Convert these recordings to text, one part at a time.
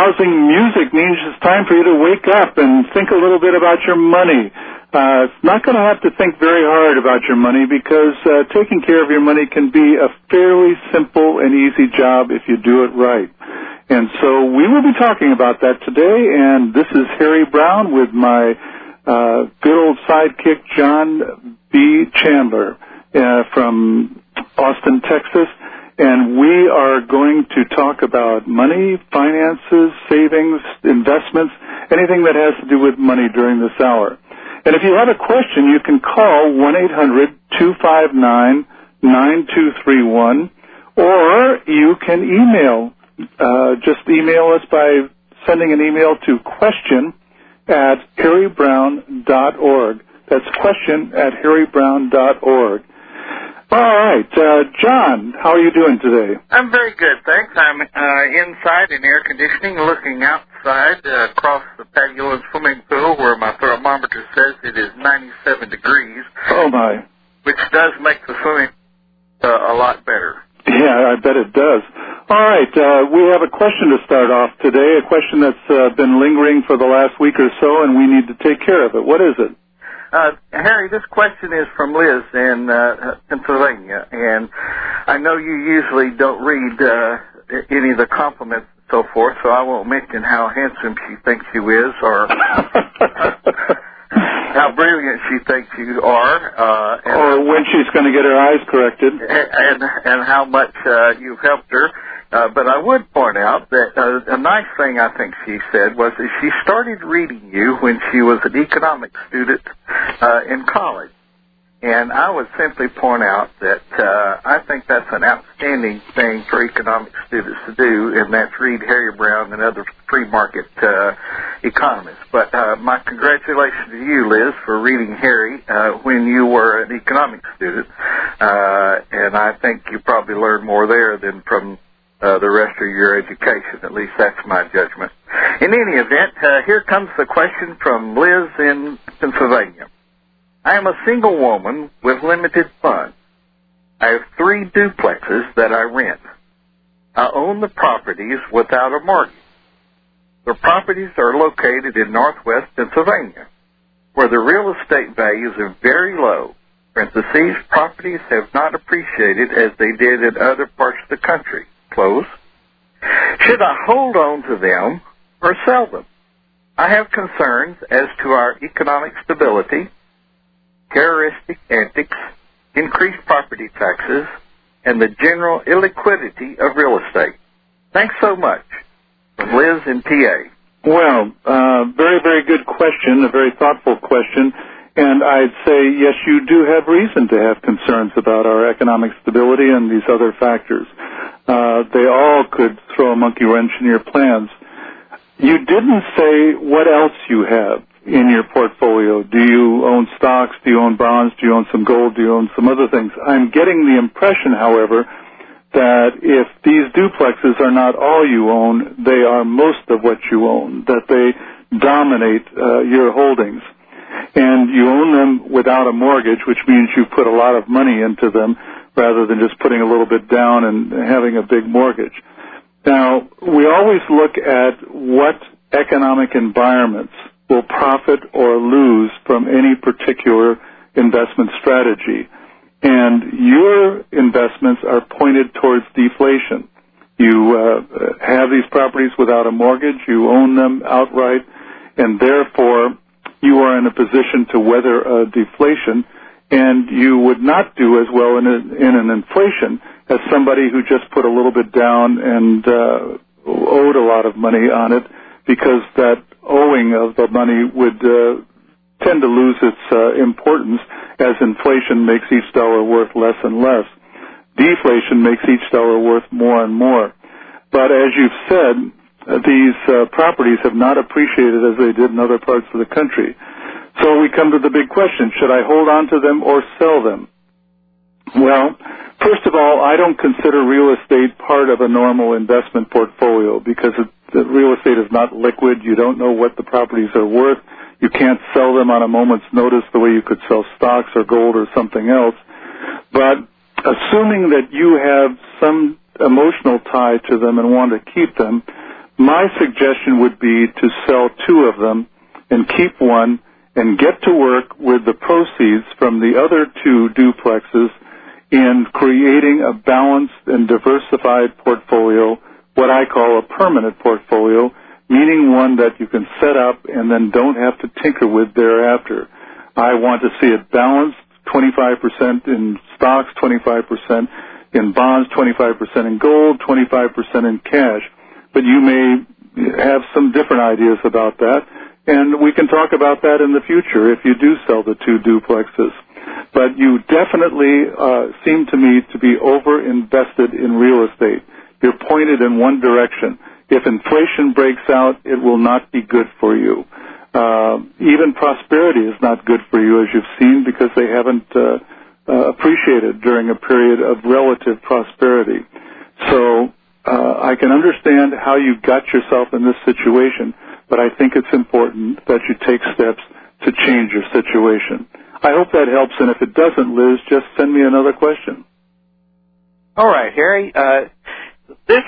rousing music means it's time for you to wake up and think a little bit about your money. It's not going to have to think very hard about your money because taking care of your money can be a fairly simple and easy job if you do it right. And so we will be talking about that today, and this is Harry Brown with my good old sidekick, John B. Chandler from Austin, Texas. And we are going to talk about money, finances, savings, investments, anything that has to do with money during this hour. And if you have a question, you can call 1-800-259-9231, or you can email. Just email us by sending an email to question@harrybrown.org. That's question@harrybrown.org. All right, John, how are you doing today? I'm very good, thanks. I'm inside in air conditioning, looking outside across the patio and swimming pool where my thermometer says it is 97 degrees. Oh, my. Which does make the swimming a lot better. Yeah, I bet it does. All right, we have a question to start off today, a question that's been lingering for the last week or so, and we need to take care of it. What is it? Harry, this question is from Liz in Pennsylvania, and I know you usually don't read any of the compliments and so forth, so I won't mention how handsome she thinks you is or how brilliant she thinks you are. Or when she's going to get her eyes corrected. And how much you've helped her. But I would point out that a nice thing I think she said was that she started reading you when she was an economics student in college. And I would simply point out that I think that's an outstanding thing for economics students to do, and that's read Harry Brown and other free market economists. But my congratulations to you, Liz, for reading Harry when you were an economics student. And I think you probably learned more there than from the rest of your education. At least that's my judgment. In any event, here comes the question from Liz in Pennsylvania. I am a single woman with limited funds. I have 3 duplexes that I rent. I own the properties without a mortgage. The properties are located in northwest Pennsylvania, where the real estate values are very low. Parentheses, properties have not appreciated as they did in other parts of the country. Close. Should I hold on to them or sell them? I have concerns as to our economic stability, terroristic antics, increased property taxes, and the general illiquidity of real estate. Thanks so much. From Liz in PA. Well, very, very good question, a very thoughtful question. And I'd say, yes, you do have reason to have concerns about our economic stability and these other factors. They all could throw a monkey wrench in your plans. You didn't say what else you have in your portfolio. Do you own stocks? Do you own bonds? Do you own some gold? Do you own some other things? I'm getting the impression, however, that if these duplexes are not all you own, they are most of what you own, that they dominate your holdings. And you own them without a mortgage, which means you put a lot of money into them rather than just putting a little bit down and having a big mortgage. Now, we always look at what economic environments will profit or lose from any particular investment strategy. And your investments are pointed towards deflation. You have these properties without a mortgage, you own them outright, and therefore you are in a position to weather a deflation, and you would not do as well in an inflation as somebody who just put a little bit down and owed a lot of money on it, because that owing of the money would tend to lose its importance as inflation makes each dollar worth less and less. Deflation makes each dollar worth more and more. But as you've said, these properties have not appreciated as they did in other parts of the country. So we come to the big question, should I hold on to them or sell them? Well, first of all, I don't consider real estate part of a normal investment portfolio because the real estate is not liquid. You don't know what the properties are worth. You can't sell them on a moment's notice the way you could sell stocks or gold or something else. But assuming that you have some emotional tie to them and want to keep them, My suggestion would be to sell 2 of them and keep one and get to work with the proceeds from the other 2 duplexes in creating a balanced and diversified portfolio, what I call a permanent portfolio, meaning one that you can set up and then don't have to tinker with thereafter. I want to see it balanced, 25% in stocks, 25% in bonds, 25% in gold, 25% in cash. But you may have some different ideas about that, and we can talk about that in the future if you do sell the 2 duplexes. But you definitely seem to me to be over-invested in real estate. You're pointed in one direction. If inflation breaks out, it will not be good for you. Even prosperity is not good for you, as you've seen, because they haven't appreciated during a period of relative prosperity. So I can understand how you got yourself in this situation, but I think it's important that you take steps to change your situation. I hope that helps, and if it doesn't, Liz, just send me another question. All right, Harry. This,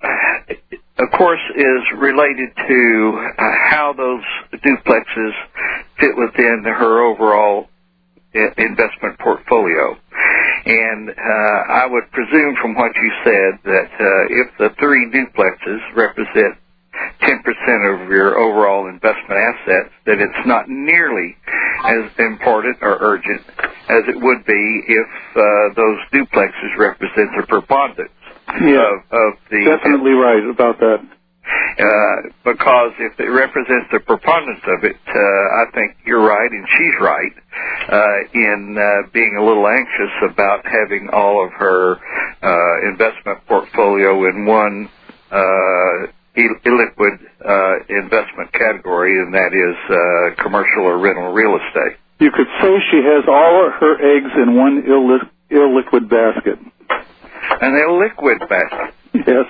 of course, is related to how those duplexes fit within her overall investment portfolio. And I would presume from what you said that if the 3 duplexes represent 10% of your overall investment assets, that it's not nearly as important or urgent as it would be if those duplexes represent the preponderance of the... Definitely right about that. Because if it represents the preponderance of it, I think you're right and she's right in being a little anxious about having all of her investment portfolio in one illiquid investment category, and that is commercial or rental real estate. You could say she has all of her eggs in one illiquid basket. An illiquid basket. Yes.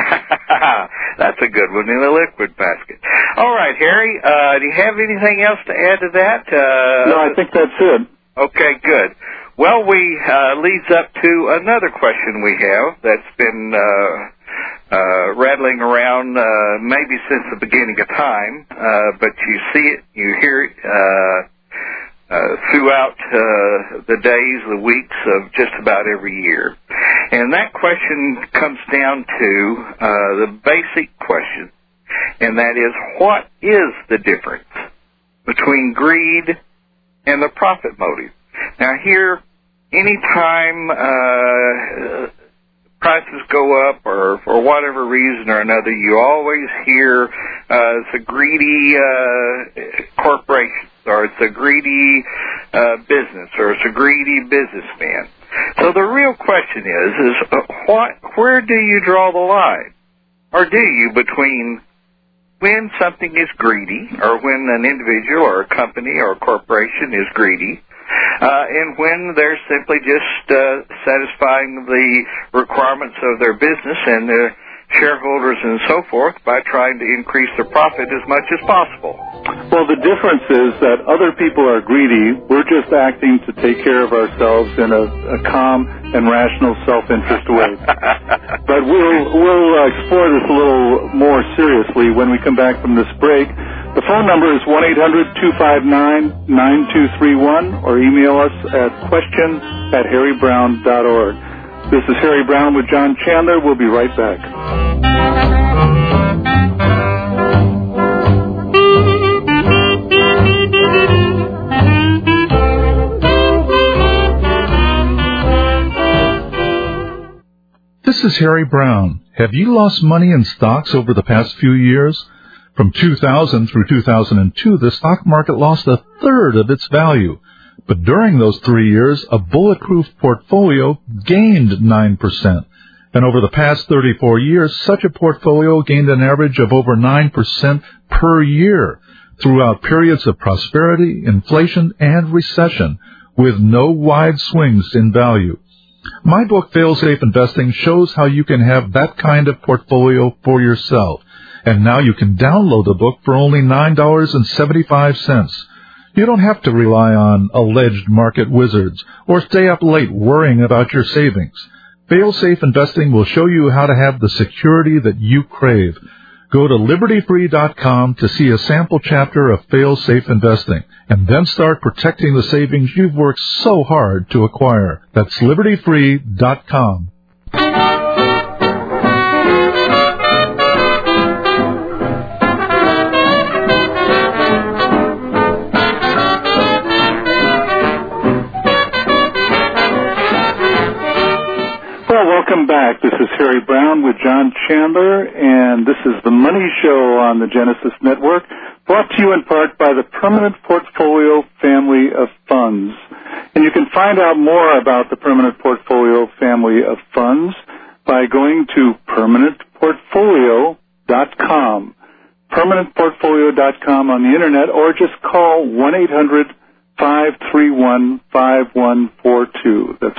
That's a good one, in a liquid basket. All right, Harry, do you have anything else to add to that? No, I think that's it. Okay, good. Well, leads up to another question we have that's been rattling around maybe since the beginning of time, but you see it, you hear it throughout the days, the weeks of just about every year. And that question comes down to the basic question, and that is, what is the difference between greed and the profit motive? Now here, anytime prices go up or for whatever reason or another, you always hear it's a greedy corporation, or it's a greedy business, or it's a greedy businessman. So the real question is where do you draw the line? Or do you, between when something is greedy, or when an individual or a company or a corporation is greedy, and when they're simply just satisfying the requirements of their business and their shareholders and so forth by trying to increase their profit as much as possible? Well, the difference is that other people are greedy. We're just acting to take care of ourselves in a calm and rational self-interest way. But we'll explore this a little more seriously when we come back from this break. The phone number is 1-800-259-9231, or email us at question@harrybrown.org. This is Harry Brown with John Chandler. We'll be right back. This is Harry Brown. Have you lost money in stocks over the past few years? From 2000 through 2002, the stock market lost a third of its value. But during those 3 years, a bulletproof portfolio gained 9%. And over the past 34 years, such a portfolio gained an average of over 9% per year throughout periods of prosperity, inflation, and recession, with no wide swings in value. My book, Fail-Safe Investing, shows how you can have that kind of portfolio for yourself. And now you can download the book for only $9.75. You don't have to rely on alleged market wizards or stay up late worrying about your savings. Fail-Safe Investing will show you how to have the security that you crave. Go to LibertyFree.com to see a sample chapter of Fail-Safe Investing, and then start protecting the savings you've worked so hard to acquire. That's LibertyFree.com. Welcome back. This is Harry Brown with John Chandler, and this is the Money Show on the Genesis Network, brought to you in part by the Permanent Portfolio family of funds. And you can find out more about the Permanent Portfolio family of funds by going to permanentportfolio.com, permanentportfolio.com on the Internet, or just call 1-800-531-5142. That's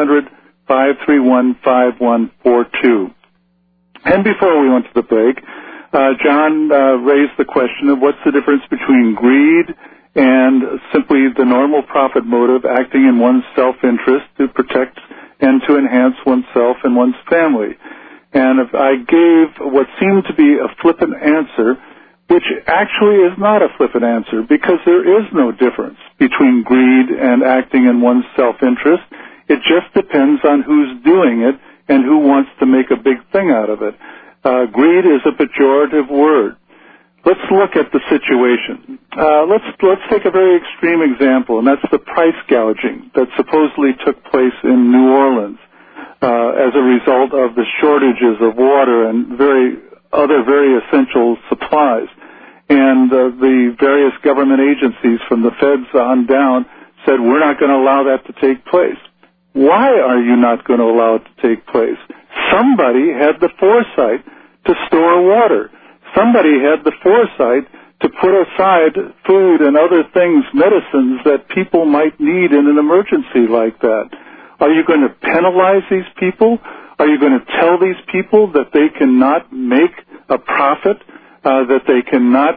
1-800-531-5142. And before we went to the break, John raised the question of what's the difference between greed and simply the normal profit motive acting in one's self-interest to protect and to enhance oneself and one's family. And if I gave what seemed to be a flippant answer, which actually is not a flippant answer, because there is no difference between greed and acting in one's self-interest. It just depends on who's doing it and who wants to make a big thing out of it. Greed is a pejorative word. Let's look at the situation. Let's take a very extreme example, and that's the price gouging that supposedly took place in New Orleans as a result of the shortages of water and other very essential supplies. And the various government agencies from the feds on down said, we're not going to allow that to take place. Why are you not going to allow it to take place? Somebody had the foresight to store water. Somebody had the foresight to put aside food and other things, medicines that people might need in an emergency like that. Are you going to penalize these people? Are you going to tell these people that they cannot make a profit, that they cannot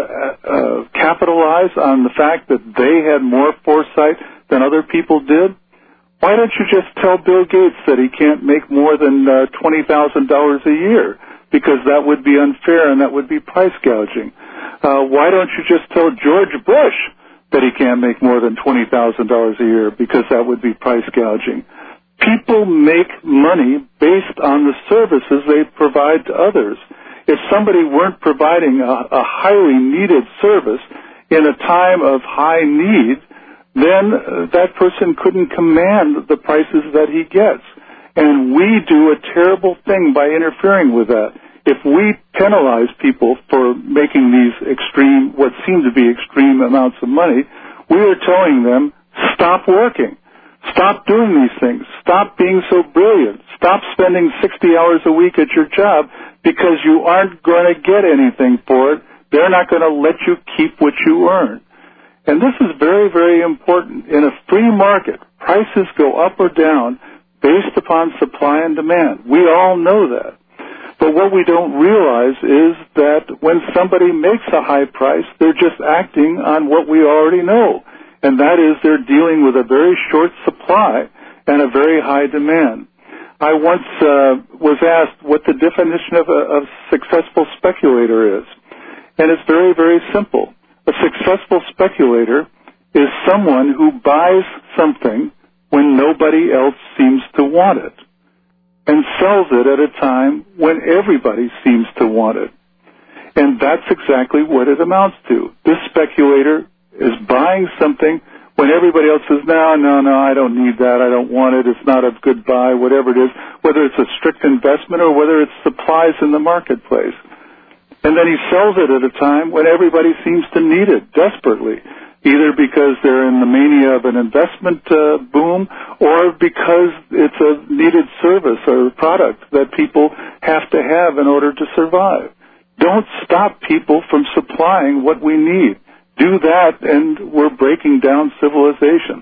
capitalize on the fact that they had more foresight than other people did? Why don't you just tell Bill Gates that he can't make more than $20,000 a year? Because that would be unfair and that would be price gouging. Why don't you just tell George Bush that he can't make more than $20,000 a year? Because that would be price gouging. People make money based on the services they provide to others. If somebody weren't providing a highly needed service in a time of high need, then that person couldn't command the prices that he gets. And we do a terrible thing by interfering with that. If we penalize people for making these what seem to be extreme amounts of money, we are telling them, stop working. Stop doing these things. Stop being so brilliant. Stop spending 60 hours a week at your job because you aren't going to get anything for it. They're not going to let you keep what you earn. And this is very, very important. In a free market, prices go up or down based upon supply and demand. We all know that. But what we don't realize is that when somebody makes a high price, they're just acting on what we already know. And that is they're dealing with a very short supply and a very high demand. I once was asked what the definition of a successful speculator is. And it's very, very simple. A successful speculator is someone who buys something when nobody else seems to want it and sells it at a time when everybody seems to want it. And that's exactly what it amounts to. This speculator is buying something when everybody else says, no, I don't need that, I don't want it, it's not a good buy, whatever it is, whether it's a strict investment or whether it's supplies in the marketplace. And then he sells it at a time when everybody seems to need it desperately, either because they're in the mania of an investment boom or because it's a needed service or product that people have to have in order to survive. Don't stop people from supplying what we need. Do that, and we're breaking down civilization.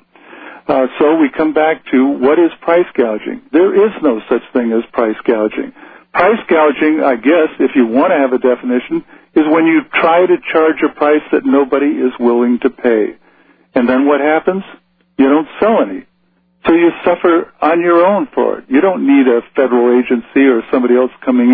So we come back to what is price gouging. There is no such thing as price gouging. Price gouging, I guess, if you want to have a definition, is when you try to charge a price that nobody is willing to pay. And then what happens? You don't sell any. So you suffer on your own for it. You don't need a federal agency or somebody else coming in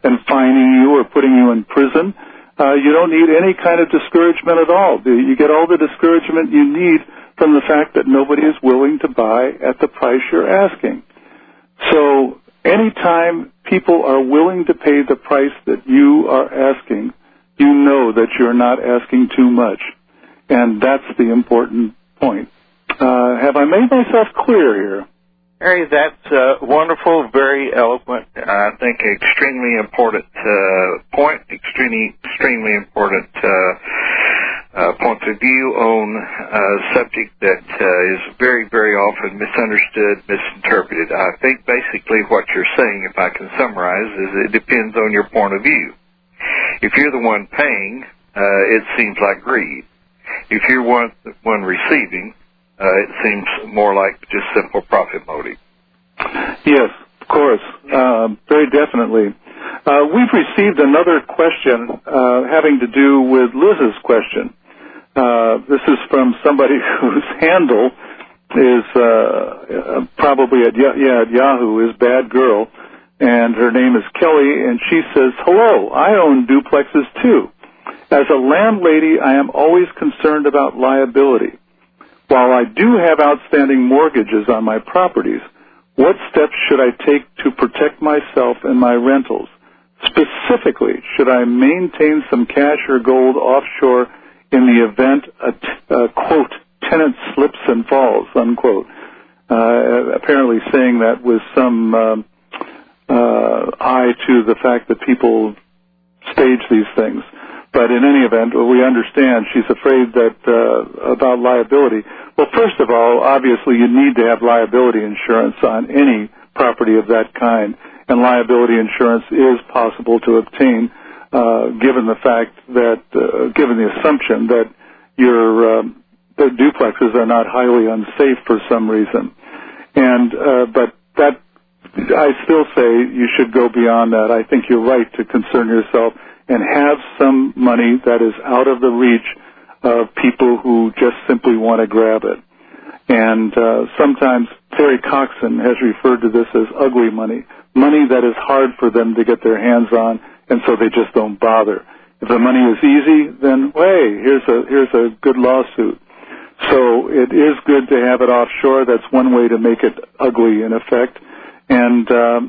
and fining you or putting you in prison. You don't need any kind of discouragement at all. You get all the discouragement you need from the fact that nobody is willing to buy at the price you're asking. So anytime people are willing to pay the price that you are asking, you know that you're not asking too much. And that's the important point. Have I made myself clear here? Harry, that's wonderful, very eloquent. I think extremely important point, extremely important point of view on a subject that is very, very often misunderstood, misinterpreted. I think basically what you're saying, if I can summarize, is it depends on your point of view. If you're the one paying, it seems like greed. If you're one receiving, it seems more like just simple profit motive. Yes, of course, very definitely. We've received another question having to do with Liz's question. This is from somebody whose handle is probably at Yahoo, is Bad Girl, and her name is Kelly, and she says, "Hello, I own duplexes too. As a landlady, I am always concerned about liability. While I do have outstanding mortgages on my properties, what steps should I take to protect myself and my rentals? Specifically, should I maintain some cash or gold offshore in the event a quote, tenant slips and falls, unquote?" Apparently saying that with some eye to the fact that people stage these things. But in any event, we understand she's afraid that about liability. Well, first of all, obviously you need to have liability insurance on any property of that kind, and liability insurance is possible to obtain, given the fact that, given the assumption that the duplexes are not highly unsafe for some reason. And but that, I still say you should go beyond that. I think you're right to concern yourself and have some money that is out of the reach of people who just simply want to grab it. And sometimes Terry Coxon has referred to this as ugly money, money that is hard for them to get their hands on, and so they just don't bother. If the money is easy, then, hey, here's a good lawsuit. So it is good to have it offshore. That's one way to make it ugly, in effect. And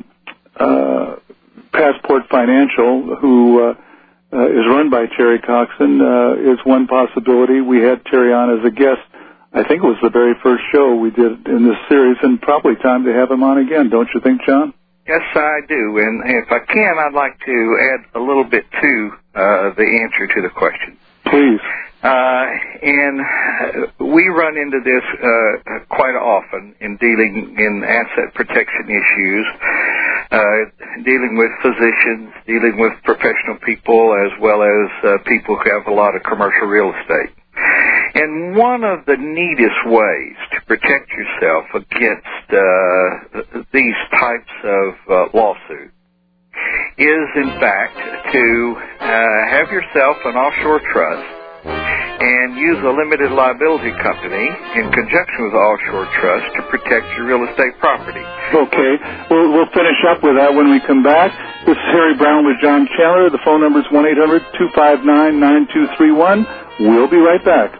Passport Financial, who is run by Terry Coxon, is one possibility. We had Terry on as a guest. I think it was the very first show we did in this series, and probably time to have him on again, don't you think, John? Yes, I do. And if I can, I'd like to add a little bit to the answer to the question. Please. And we run into this quite often in dealing in asset protection issues, dealing with physicians, dealing with professional people, as well as people who have a lot of commercial real estate. And one of the neatest ways to protect yourself against these types of lawsuits is, in fact, to have yourself an offshore trust and use a limited liability company in conjunction with the offshore trust to protect your real estate property. Okay. We'll finish up with that when we come back. This is Harry Brown with John Chandler. The phone number is 1-800-259-9231. We'll be right back.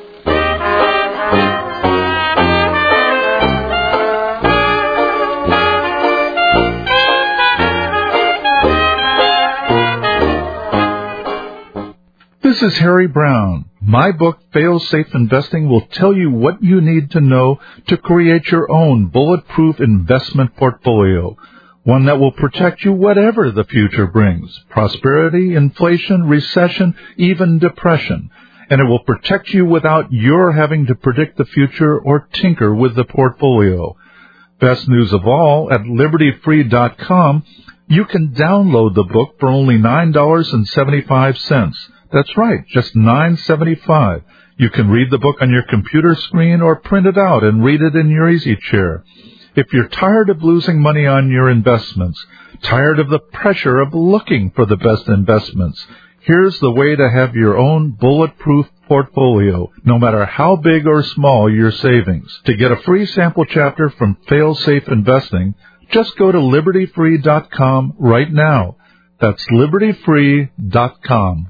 This is Harry Brown. My book, Fail-Safe Investing, will tell you what you need to know to create your own bulletproof investment portfolio, one that will protect you whatever the future brings, prosperity, inflation, recession, even depression. And it will protect you without your having to predict the future or tinker with the portfolio. Best news of all, at LibertyFree.com, you can download the book for only $9.75. That's right, just $9.75. You can read the book on your computer screen or print it out and read it in your easy chair. If you're tired of losing money on your investments, tired of the pressure of looking for the best investments, here's the way to have your own bulletproof portfolio, no matter how big or small your savings. To get a free sample chapter from Fail-Safe Investing, just go to LibertyFree.com right now. That's libertyfree.com.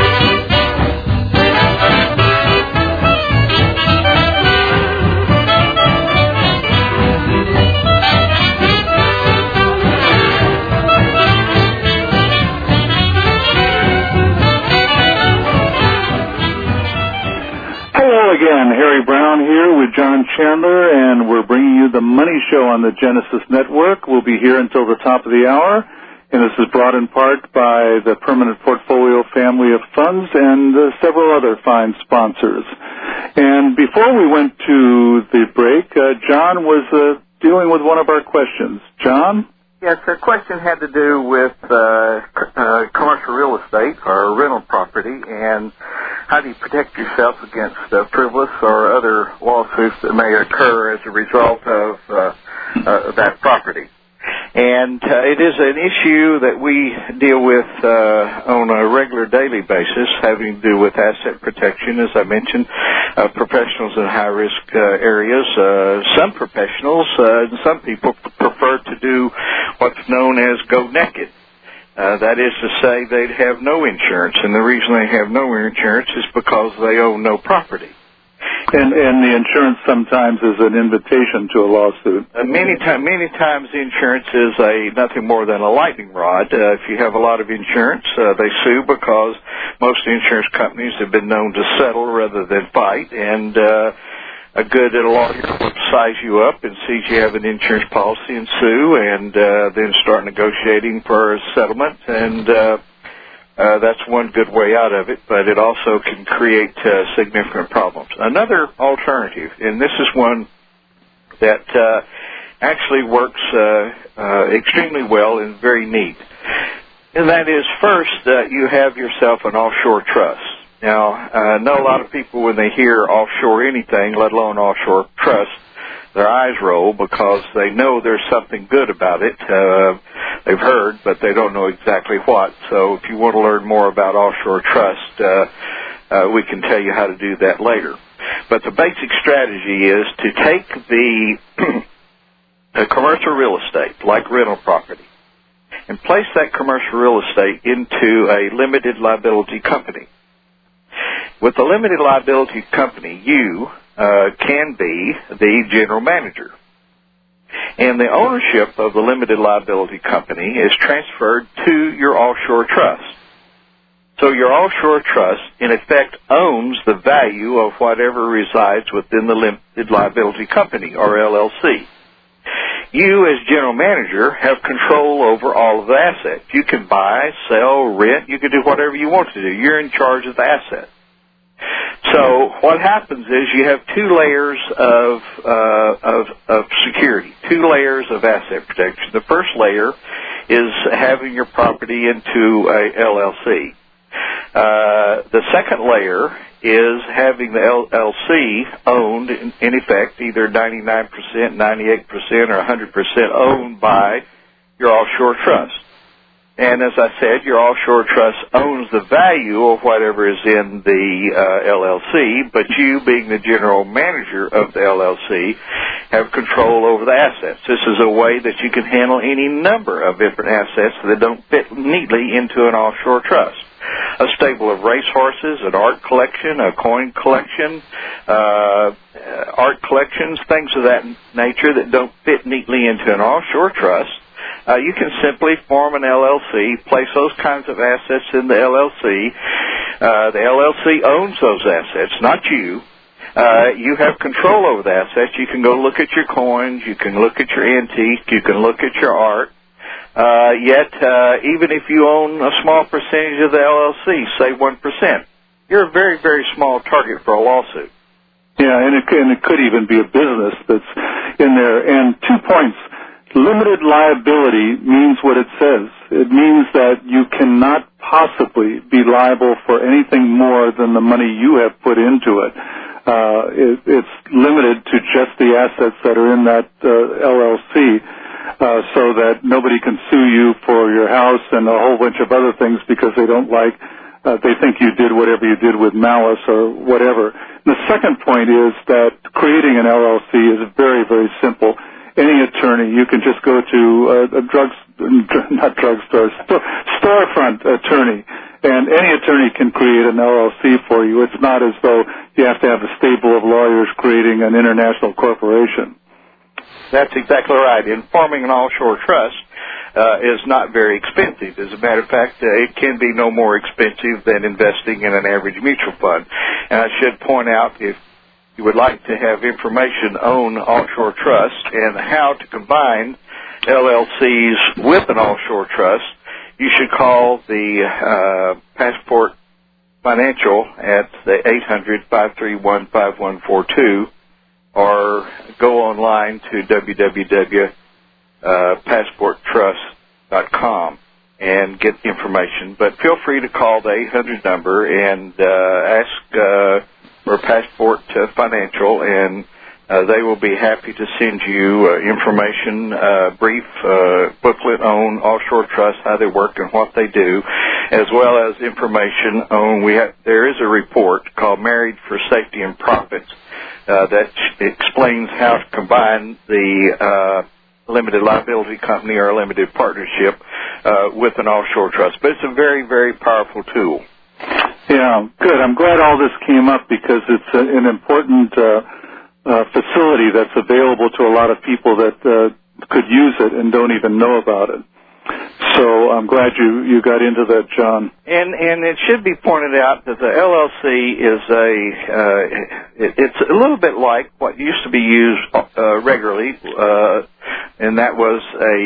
Again, Harry Brown here with John Chandler, and we're bringing you the Money Show on the Genesis Network. We'll be here until the top of the hour, and this is brought in part by the Permanent Portfolio family of funds and several other fine sponsors. And before we went to the break, John was dealing with one of our questions. John? Yes, the question had to do with commercial real estate or rental property, and how do you protect yourself against frivolous or other lawsuits that may occur as a result of that property. And it is an issue that we deal with on a regular daily basis, having to do with asset protection, as I mentioned, professionals in high-risk areas. Some professionals and some people prefer to do what's known as go naked. That is to say they'd have no insurance, and the reason they have no insurance is because they own no property. And the insurance sometimes is an invitation to a lawsuit. Many times the insurance is nothing more than a lightning rod. If you have a lot of insurance, they sue because most insurance companies have been known to settle rather than fight, and a good lawyer will size you up and sees you have an insurance policy and sue, and then start negotiating for a settlement, and that's one good way out of it, but it also can create significant problems. Another alternative, and this is one that actually works extremely well and very neat, and that is first you have yourself an offshore trust. Now, I know a lot of people when they hear offshore anything, let alone offshore trust, their eyes roll because they know there's something good about it. They've heard, but they don't know exactly what. So if you want to learn more about offshore trust, we can tell you how to do that later. But the basic strategy is to take the commercial real estate, like rental property, and place that commercial real estate into a limited liability company. With a limited liability company, you can be the general manager. And the ownership of the limited liability company is transferred to your offshore trust. So your offshore trust, in effect, owns the value of whatever resides within the limited liability company, or LLC. You, as general manager, have control over all of the assets. You can buy, sell, rent. You can do whatever you want to do. You're in charge of the asset. So what happens is you have two layers of security, two layers of asset protection. The first layer is having your property into a LLC. The second layer is having the LLC owned, in effect, either 99%, 98%, or 100% owned by your offshore trust. And as I said, your offshore trust owns the value of whatever is in the LLC, but you, being the general manager of the LLC, have control over the assets. This is a way that you can handle any number of different assets that don't fit neatly into an offshore trust. A stable of racehorses, an art collection, a coin collection, art collections, things of that nature that don't fit neatly into an offshore trust. You can simply form an LLC, place those kinds of assets in the LLC. The LLC owns those assets, not you. You have control over the assets. You can go look at your coins. You can look at your antique. You can look at your art. Yet, even if you own a small percentage of the LLC, say 1%, you're a very, very small target for a lawsuit. Yeah, and it could even be a business that's in there. And 2 points. Limited liability means what it says. It means that you cannot possibly be liable for anything more than the money you have put into it. It's limited to just the assets that are in that LLC, so that nobody can sue you for your house and a whole bunch of other things because they don't like, they think you did whatever you did with malice or whatever. And the second point is that creating an LLC is very, very simple. Any attorney, you can just go to a storefront attorney. And any attorney can create an LLC for you. It's not as though you have to have a stable of lawyers creating an international corporation. That's exactly right. And forming an offshore trust is not very expensive. As a matter of fact, it can be no more expensive than investing in an average mutual fund. And I should point out, if you would like to have information on offshore trust and how to combine LLCs with an offshore trust, you should call the Passport Financial at the 800-531-5142 or go online to www.passporttrust.com and get information. But feel free to call the 800 number and ask for Passport Financial, and they will be happy to send you information, brief booklet on offshore trusts, how they work and what they do, as well as information on, there is a report called Married for Safety and Profits that explains how to combine the limited liability company or limited partnership with an offshore trust. But it's a very, very powerful tool. Yeah, good. I'm glad all this came up because it's an important facility that's available to a lot of people that could use it and don't even know about it. So I'm glad you got into that, John. And it should be pointed out that the LLC is it's a little bit like what used to be used regularly, and that was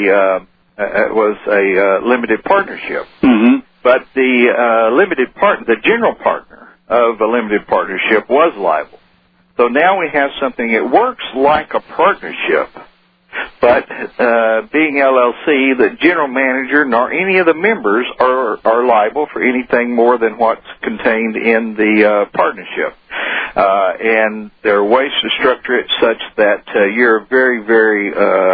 a limited partnership. Mm-hmm. But the general partner of a limited partnership was liable. So now we have something that works like a partnership, but being LLC, the general manager nor any of the members are liable for anything more than what's contained in the partnership. And there are ways to structure it such that you're a very, very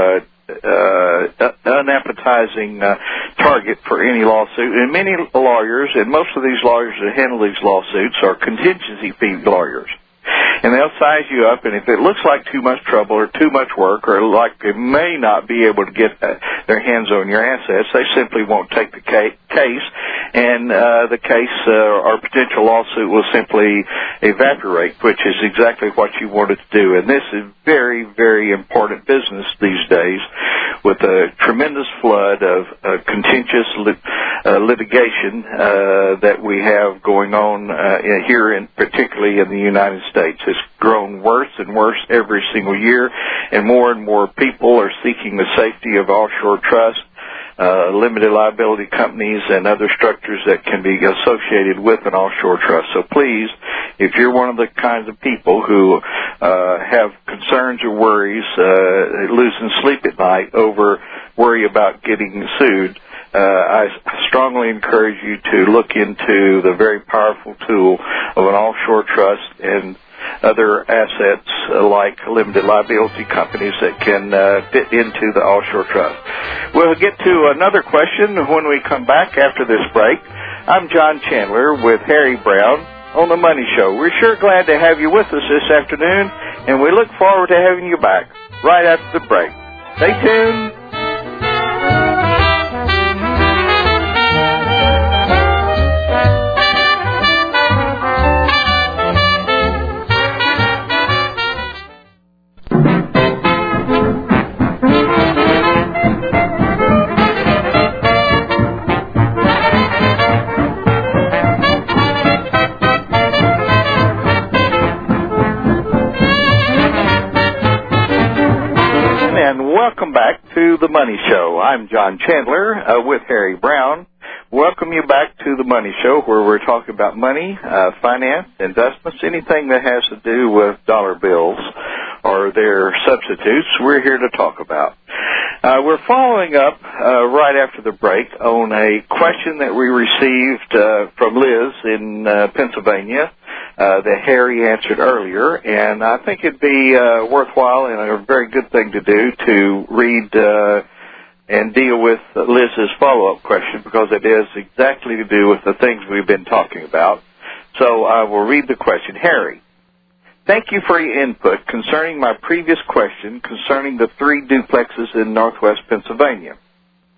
unappetizing target for any lawsuit. And many lawyers, and most of these lawyers that handle these lawsuits, are contingency fee lawyers. And they'll size you up, and if it looks like too much trouble or too much work or like they may not be able to get their hands on your assets, they simply won't take the case, and the case or potential lawsuit will simply evaporate, which is exactly what you wanted to do. And this is very, very important business these days with a tremendous flood of contentious litigation that we have going on here, particularly in the United States. It's grown worse and worse every single year, and more people are seeking the safety of offshore trusts, limited liability companies, and other structures that can be associated with an offshore trust. So please, if you're one of the kinds of people who have concerns or worries, losing sleep at night over worry about getting sued, I strongly encourage you to look into the very powerful tool of an offshore trust and other assets like limited liability companies that can fit into the offshore trust. We'll get to another question when we come back after this break. I'm John Chandler with Harry Brown on The Money Show. We're sure glad to have you with us this afternoon, and we look forward to having you back right after the break. Stay tuned. Welcome back to The Money Show. I'm John Chandler with Harry Brown. Welcome you back to The Money Show, where we're talking about money, finance, investments, anything that has to do with dollar bills or their substitutes, we're here to talk about. We're following up right after the break on a question that we received from Liz in Pennsylvania that Harry answered earlier, and I think it'd be worthwhile and a very good thing to do to read and deal with Liz's follow-up question, because it is exactly to do with the things we've been talking about. So I will read the question. Harry, thank you for your input concerning my previous question concerning the 3 duplexes in northwest Pennsylvania.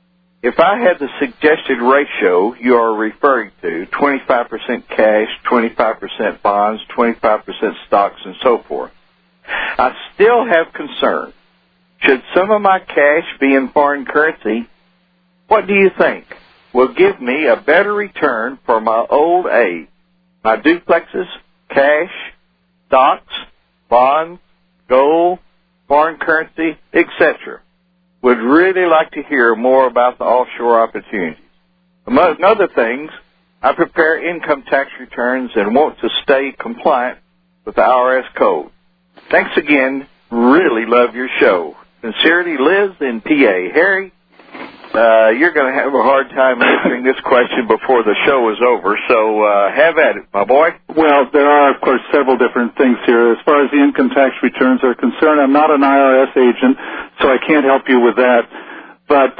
if I had the suggested ratio you are referring to, 25% cash, 25% bonds, 25% stocks, and so forth, I still have concern. Should some of my cash be in foreign currency? What do you think will give me a better return for my old age? My duplexes, cash, stocks, bonds, gold, foreign currency, etc. Would really like to hear more about the offshore opportunities. Among other things, I prepare income tax returns and want to stay compliant with the IRS code. Thanks again. Really love your show. Sincerely, Liz in PA. Harry, you're going to have a hard time answering this question before the show is over, so have at it, my boy. Well, there are, of course, several different things here. As far as the income tax returns are concerned, I'm not an IRS agent, so I can't help you with that. But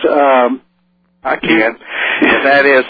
I can. And that is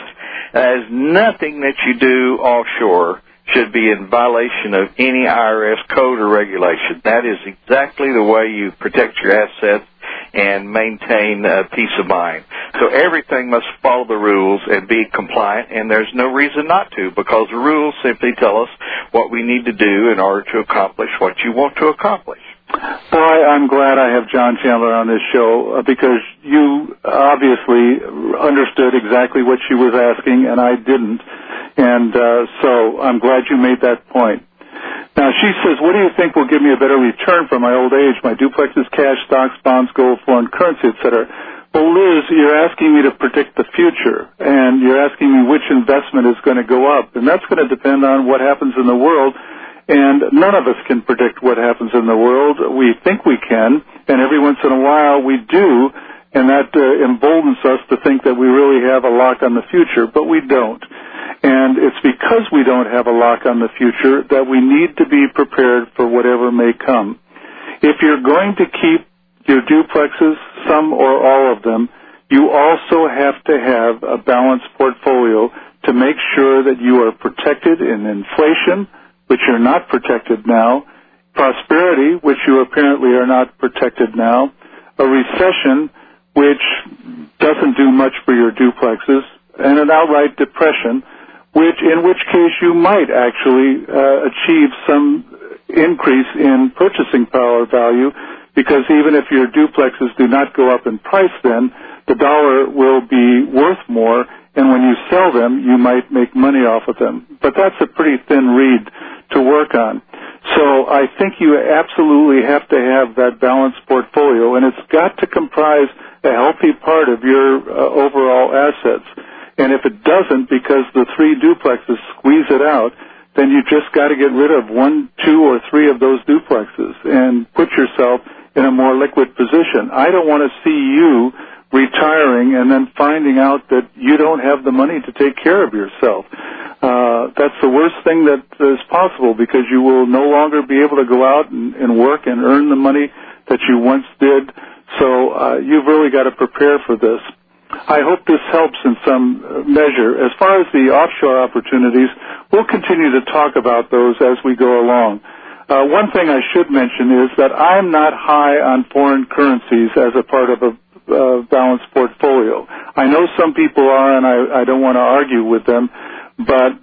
nothing that you do offshore should be in violation of any IRS code or regulation. That is exactly the way you protect your assets and maintain peace of mind. So everything must follow the rules and be compliant, and there's no reason not to, because the rules simply tell us what we need to do in order to accomplish what you want to accomplish. Boy, I'm glad I have John Chandler on this show, because you obviously understood exactly what she was asking, and I didn't. And so I'm glad you made that point. Now, she says, what do you think will give me a better return for my old age? My duplexes, cash, stocks, bonds, gold, foreign currency, etc. Well, Liz, you're asking me to predict the future, and you're asking me which investment is going to go up. And that's going to depend on what happens in the world. And none of us can predict what happens in the world. We think we can, and every once in a while we do, and that emboldens us to think that we really have a lock on the future, but we don't. And it's because we don't have a lock on the future that we need to be prepared for whatever may come. If you're going to keep your duplexes, some or all of them, you also have to have a balanced portfolio to make sure that you are protected in inflation, which you're not protected now, prosperity, which you apparently are not protected now, a recession, which doesn't do much for your duplexes, and an outright depression, in which case you might actually achieve some increase in purchasing power value, because even if your duplexes do not go up in price then, the dollar will be worth more, and when you sell them, you might make money off of them. But that's a pretty thin reed to work on. So I think you absolutely have to have that balanced portfolio, and it's got to comprise a healthy part of your overall assets. And if it doesn't, because the 3 duplexes squeeze it out, then you just got to get rid of 1, 2, or 3 of those duplexes and put yourself in a more liquid position. I don't want to see you retiring and then finding out that you don't have the money to take care of yourself. That's the worst thing that is possible, because you will no longer be able to go out and work and earn the money that you once did. So you've really got to prepare for this. I hope this helps in some measure. As far as the offshore opportunities, we'll continue to talk about those as we go along. One thing I should mention is that I'm not high on foreign currencies as a part of a balanced portfolio. I know some people are, and I don't want to argue with them, but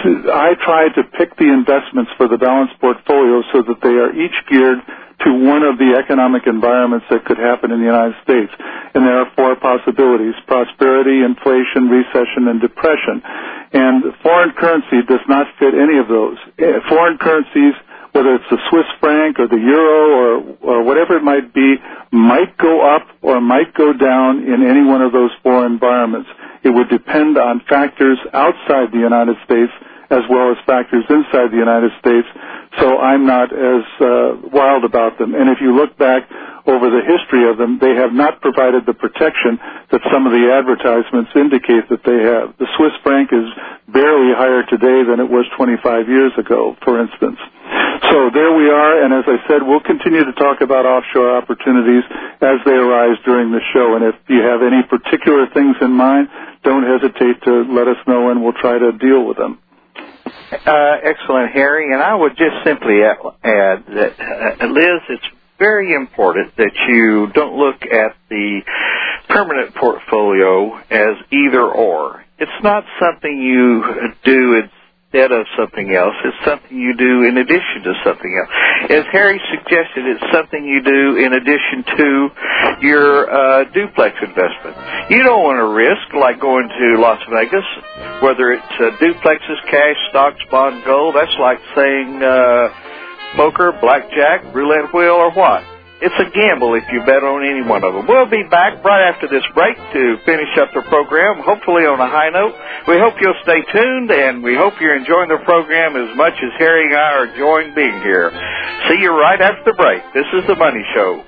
I try to pick the investments for the balanced portfolio so that they are each geared to one of the economic environments that could happen in the United States. And there are 4 possibilities: prosperity, inflation, recession, and depression. And foreign currency does not fit any of those. Foreign currencies, whether it's the Swiss franc or the euro or whatever it might be, might go up or might go down in any one of those 4 environments. It would depend on factors outside the United States as well as factors inside the United States, so I'm not as wild about them. And if you look back over the history of them, they have not provided the protection that some of the advertisements indicate that they have. The Swiss franc is barely higher today than it was 25 years ago, for instance. So there we are, and as I said, we'll continue to talk about offshore opportunities as they arise during the show. And if you have any particular things in mind, don't hesitate to let us know, and we'll try to deal with them. Excellent, Harry. And I would just simply add that, Liz, it's very important that you don't look at the permanent portfolio as either or. It's not something you do instead of something else. It's something you do in addition to something else. As Harry suggested, it's something you do in addition to your duplex investment. You don't want to risk like going to Las Vegas, whether it's duplexes, cash, stocks, bond, gold. That's like saying poker, blackjack, roulette wheel, or what? It's a gamble if you bet on any one of them. We'll be back right after this break to finish up the program, hopefully on a high note. We hope you'll stay tuned, and we hope you're enjoying the program as much as Harry and I are enjoying being here. See you right after the break. This is The Money Show.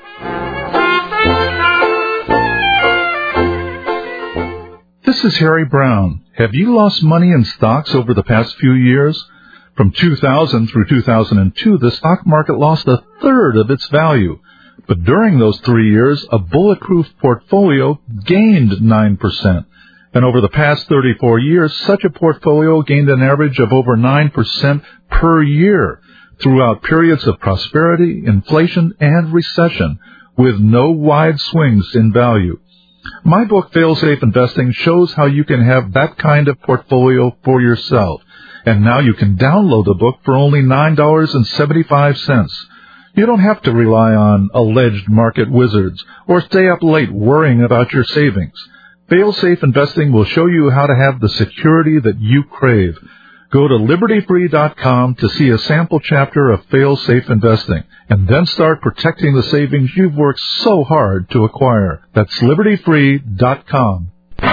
This is Harry Brown. Have you lost money in stocks over the past few years? From 2000 through 2002, the stock market lost a third of its value. But during those 3 years, a bulletproof portfolio gained 9%. And over the past 34 years, such a portfolio gained an average of over 9% per year throughout periods of prosperity, inflation, and recession, with no wide swings in value. My book, Fail-Safe Investing, shows how you can have that kind of portfolio for yourself. And now you can download the book for only $9.75. You don't have to rely on alleged market wizards or stay up late worrying about your savings. Fail-Safe Investing will show you how to have the security that you crave. Go to LibertyFree.com to see a sample chapter of Fail-Safe Investing, and then start protecting the savings you've worked so hard to acquire. That's LibertyFree.com.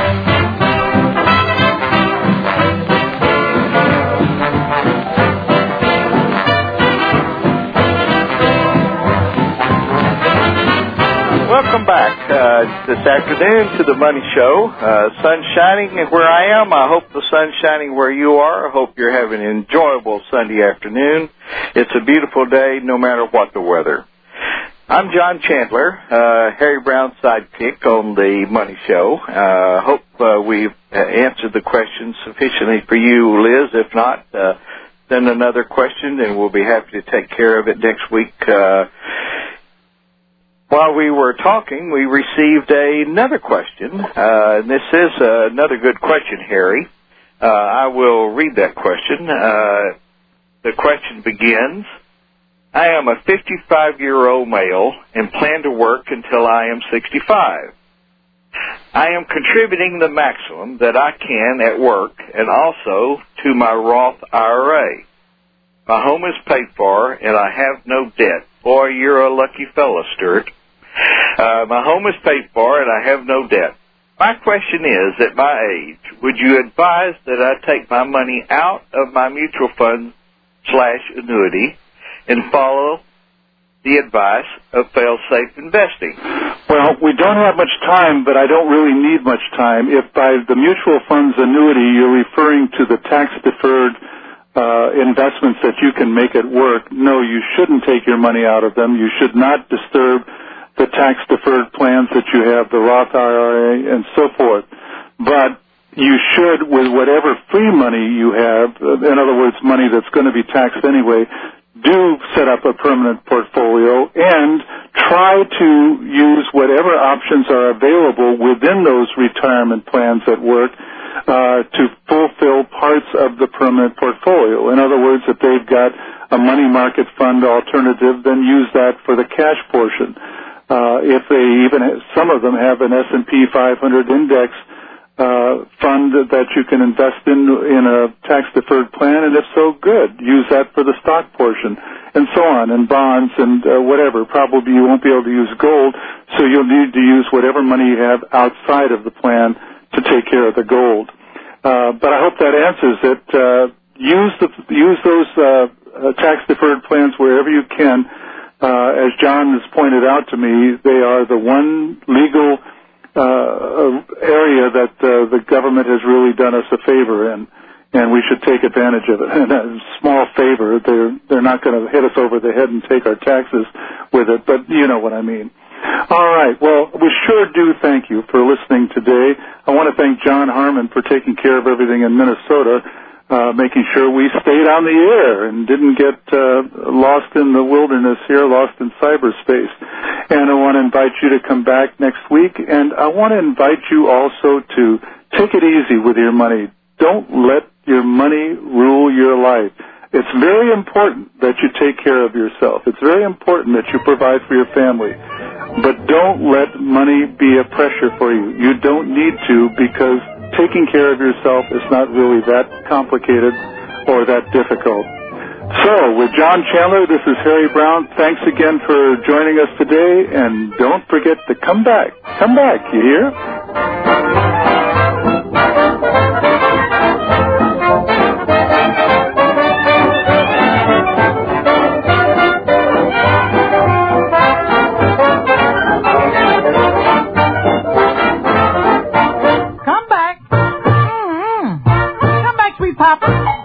Welcome back this afternoon to The Money Show. Sun shining where I am. I hope the sun's shining where you are. I hope you're having an enjoyable Sunday afternoon. It's a beautiful day no matter what the weather. I'm John Chandler, Harry Brown's sidekick on The Money Show. Hope we've answered the questions sufficiently for you, Liz. If not, send another question and we'll be happy to take care of it next week. While we were talking, we received another question. This is another good question, Harry. I will read that question. The question begins, I am a 55-year-old male and plan to work until I am 65. I am contributing the maximum that I can at work and also to my Roth IRA. My home is paid for and I have no debt. Boy, you're a lucky fellow, Stuart. My home is paid for and I have no debt. My question is, at my age, would you advise that I take my money out of my mutual fund / annuity and follow the advice of fail-safe investing? Well, we don't have much time, but I don't really need much time. If by the mutual funds annuity you're referring to the tax-deferred investments that you can make at work, no, you shouldn't take your money out of them. You should not disturb the tax-deferred plans that you have, the Roth IRA, and so forth. But you should, with whatever free money you have, in other words, money that's going to be taxed anyway, do set up a permanent portfolio and try to use whatever options are available within those retirement plans at work to fulfill parts of the permanent portfolio. In other words, if they've got a money market fund alternative, then use that for the cash portion. If they even, some of them have an S&P 500 index fund that you can invest in a tax-deferred plan, and if so, good. Use that for the stock portion, and so on, and bonds and whatever. Probably you won't be able to use gold, so you'll need to use whatever money you have outside of the plan to take care of the gold. But I hope that answers it. Use those tax-deferred plans wherever you can. As John has pointed out to me, they are the one legal area that the government has really done us a favor in, and we should take advantage of it. And a small favor, they're not going to hit us over the head and take our taxes with it, but you know what I mean. All right, well, we sure do thank you for listening today. I want to thank John Harmon for taking care of everything in Minnesota. making sure we stayed on the air and didn't get lost in the wilderness here, lost in cyberspace. And I want to invite you to come back next week, and I want to invite you also to take it easy with your money. Don't let your money rule your life. It's very important that you take care of yourself. It's very important that you provide for your family. But don't let money be a pressure for you. You don't need to, because taking care of yourself is not really that complicated or that difficult. So, with John Chandler, this is Harry Brown. Thanks again for joining us today, and don't forget to come back. Come back, you hear? Come back, sweet papa.